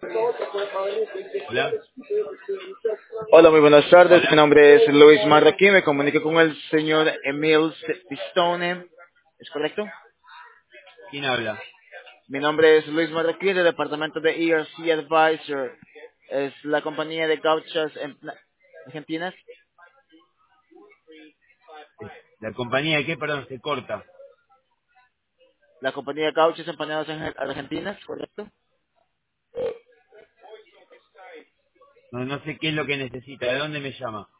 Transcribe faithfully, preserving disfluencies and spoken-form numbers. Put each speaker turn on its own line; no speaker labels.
Hola.
Hola, muy buenas tardes. Mi
Hola.
nombre es Luis Marroquín. Me comunico con el señor Emil Pistone. ¿Es correcto?
¿Quién habla?
Mi nombre es Luis Marroquín del departamento de E R C Advisor. Es la compañía de gauchas en- argentinas.
Es- ¿La compañía de qué? Perdón, se corta.
La compañía de gauchas empanadas en argentinas, ¿correcto?
No, no sé qué es lo que necesita. ¿De dónde me llama?